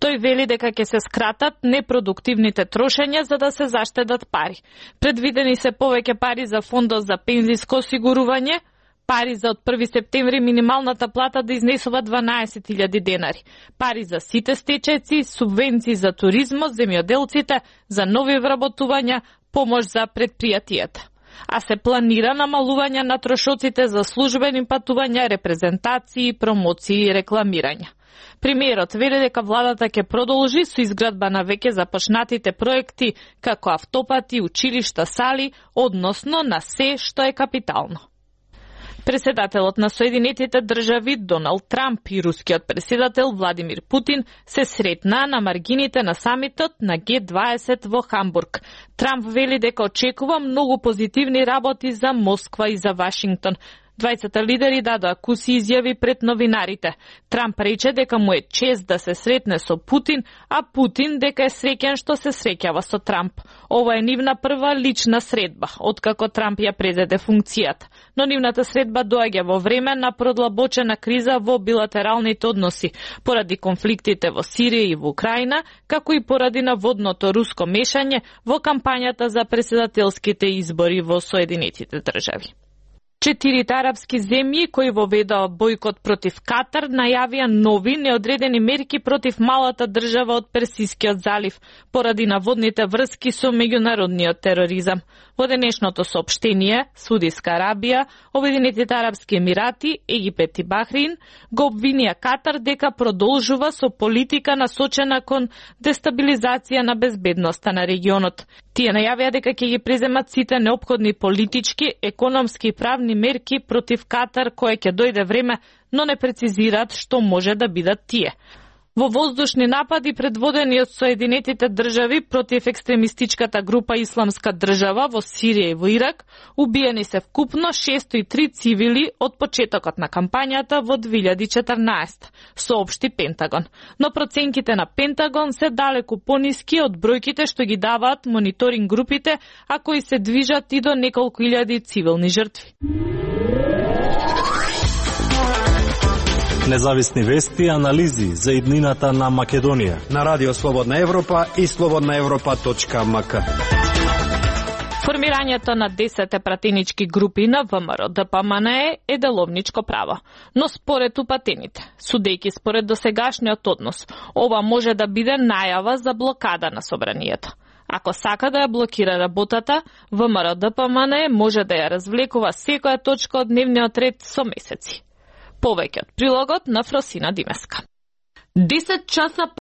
Тој вели дека ќе се скратат непродуктивните трошења за да се заштедат пари. Предвидени се повеќе пари за фондот за пензиско осигурување, пари за од 1 септември минималната плата да изнесува 12.000 денари, пари за сите стечајци, субвенции за туризмот, земјоделците, за нови вработувања, помош за предпријатијата. А се планира намалување на трошоците за службени патувања, репрезентации, промоции и рекламирање. Премиерот вели дека владата ќе продолжи со изградба на веќе започнатите проекти како автопати, училишта, сали, односно на се што е капитално. Преседателот на Соединетите држави Доналд Трамп и рускиот преседател Владимир Путин се сретнаа на маргините на самитот на Г20 во Хамбург. Трамп вели дека очекува многу позитивни работи за Москва и за Вашингтон. Двајцата лидери дадоа куси изјави пред новинарите. Трамп рече дека му е чест да се сретне со Путин, а Путин дека е среќен што се среќава со Трамп. Ова е нивна прва лична средба, откако Трамп ја презеде функцијата. Но нивната средба доаѓа во време на продлабочена криза во билатералните односи, поради конфликтите во Сирија и во Украина, како и поради наводното руско мешање во кампањата за преседателските избори во Соединетите држави. 4 арапски земји кои воведоа бојкот против Катар најавија нови неодредени мерки против малата држава од Персискиот залив поради наводните врски со меѓународниот тероризам. Во денешното соопштение, Саудиска Арабија, Обединетите арапски емирати, Египет и Бахрин го обвинија Катар дека продолжува со политика насочена кон дестабилизација на безбедноста на регионот. Тие најавија дека ќе ги преземат сите неопходни политички, економски и правни мерки против Катар кое ќе дојде време, но не прецизираат што може да бидат тие. Во воздушни напади предводени од Соединетите држави против екстремистичката група Исламска држава во Сирија и во Ирак, убиени се вкупно 603 цивили од почетокот на кампањата во 2014, соопшти Пентагон. Но проценките на Пентагон се далеку пониски од бројките што ги даваат мониторинг групите, а кои се движат и до неколку илјади цивилни жртви. Независни вести и анализи за иднината на Македонија на Радио Слободна Европа и slobodnaevropa.mk. Формирањето на 10 пратенички групи на ВМРО-ДПМН е деловничко право, но според упатените, судејќи според досегашниот однос, ова може да биде најава за блокада на собранието. Ако сака да ја блокира работата, ВМРО-ДПМН може да ја развлекува секоја точка од дневниот ред со месеци. Повеќе од прилогот на Фросина Димеска. 10 часа